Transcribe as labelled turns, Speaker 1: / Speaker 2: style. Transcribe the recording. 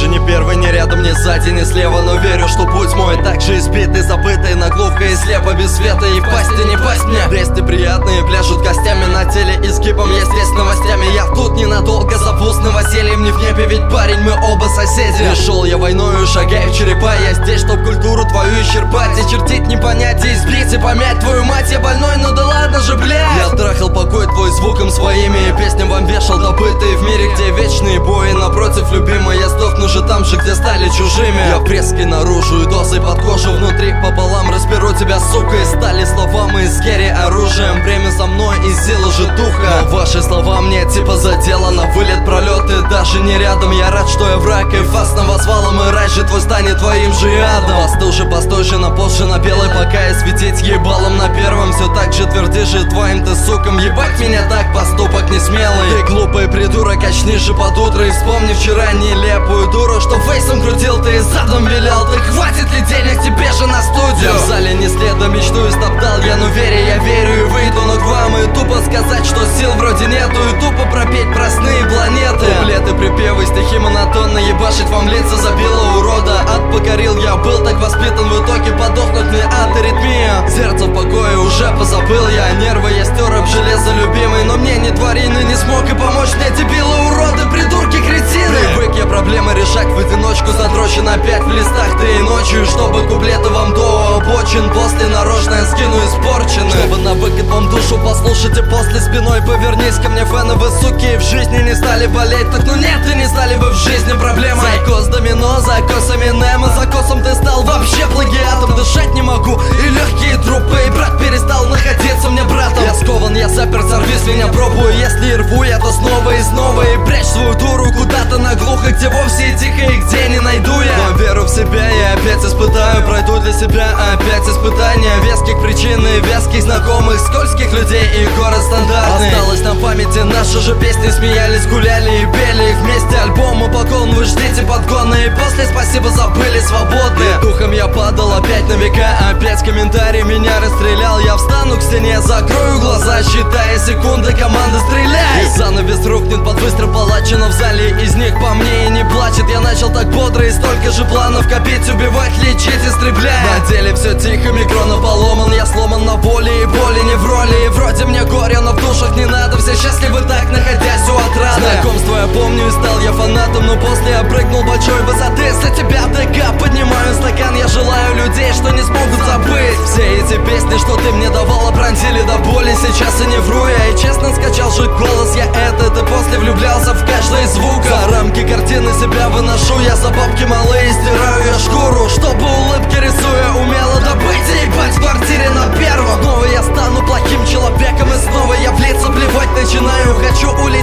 Speaker 1: Уже не первый, не рядом, не сзади, не слева, но верю, что путь мой также избитый, забытый, наглухо и слепо, без света. И пасть и не пасть мне. Бресты приятные пляшут костями на теле, изгибом есть весь новостями. Я тут ненадолго, запуст новосельем, не в небе, ведь парень, мы оба соседи. Пришел я войною, шагаю в черепа, я здесь, чтоб культуру твою исчерпать и чертить, не понять, и избить, и помять твою мать. Я больной, ну да ладно же, блядь. Я трахал покой твой звуком своими, и песням вам вешал добытые в мире, где вечные бои. Напротив, любимый, я сдохну же там же, где стали чужими. Я преской наружу и дозой под кожу внутри пополам разберу тебя, сука, из стали слова мы из керри оружием. Время за мной и сила же духа, но ваши слова мне типа задело на вылет пролеты. Даже не рядом, я рад, что я враг, и фас на возвалом, и рай же твой станет твоим же адом. Постыл же, постой же, на пост же, на белой, пока я светить ебалом на первом. Все так же твердишь же твоим ты сукам, ебать меня так, поступок не смелый. Ты глупый придурок, очнись же под утро и вспомни вчера нелепую дуру, что фейсом крутил ты и задом вилял. Ты хватит ли денег тебе же на студию? Я в зале не следом мечту истоптал я, но вере я верю и выйду, но к вам и тупо сказать, что сил вроде нету, и тупо пропеть про сны и планеты. Куплеты, припевы, стихи монотонно, ебашить вам лица забило урода. Ад покорил, я был так воспитан, в итоге подохнуть мне от аритмия. Сердце в покое уже позабыл я, нервы я стер об железо любимый, но мне не тварины не смог и помочь мне, дебилы, уроды, придурки, кретины. Привык я проблемы решать в одиночку, задрочен опять в листах ты и ночью, чтобы куплеты вам до обочин после нарочно скину испорчены. Чтобы на выкат вам душу послушайте после спиной, повернись ко мне, фэны, вы суки, в жизни не стали болеть, так ну нет, и не стали вы в жизни проблемой. Закос домино, закос Эминема, закосом ты стал вообще плагиатом. Дышать не могу, и легкие трупы, и брат перестал находиться мне братом. Я скован, я заперт, сорвись меня, пробую, если и рву я, то снова и снова. И прячь свою дуру куда-то наглухо, где вовсе и тихо, и где не найду я. Но веру в себя я опять испытаю, пройду для себя опять испытания веских причин и веских знакомых, скользких людей и город стандартный. Осталось на памяти наши же песни, смеялись, гуляли и пели их вместе. Альбому поклон, вы ждите подгоны, и после спасибо забыли свободны. Духом я падал опять на века, опять комментарий меня расстрелял. Я встану к стене, закрою глаза, считая секунды, команда стреляй. И занавес рухнет под выстрел палачина в зале, из них по мне и не плачет. Я начал так бодро и столько же планов копить, убивать, лечить, истреблять. На деле все тихо, микрон поломан, я сломан на боли и боли не в роли. И вроде мне горе, но в душах не надо, все счастливы так, находясь у отрады. Знакомство я помню и стал я фанатом, но после я прыгнул большой высоты. За тебя ДК поднимаю стакан, я желаю людей, что не смогут забыть. Все эти песни, что ты мне давала, пронзили до боли, сейчас и не вру я. И честно скачал же голос я этот, и после влюблялся в каждый звук. За рамки картины себя выношу, я за бабки малые стираю я шкуру, чтобы улыбки рисуя умело добыть и ебать в квартире на первом. Снова я стану плохим человеком, и снова я в лица плевать начинаю. Хочу улететь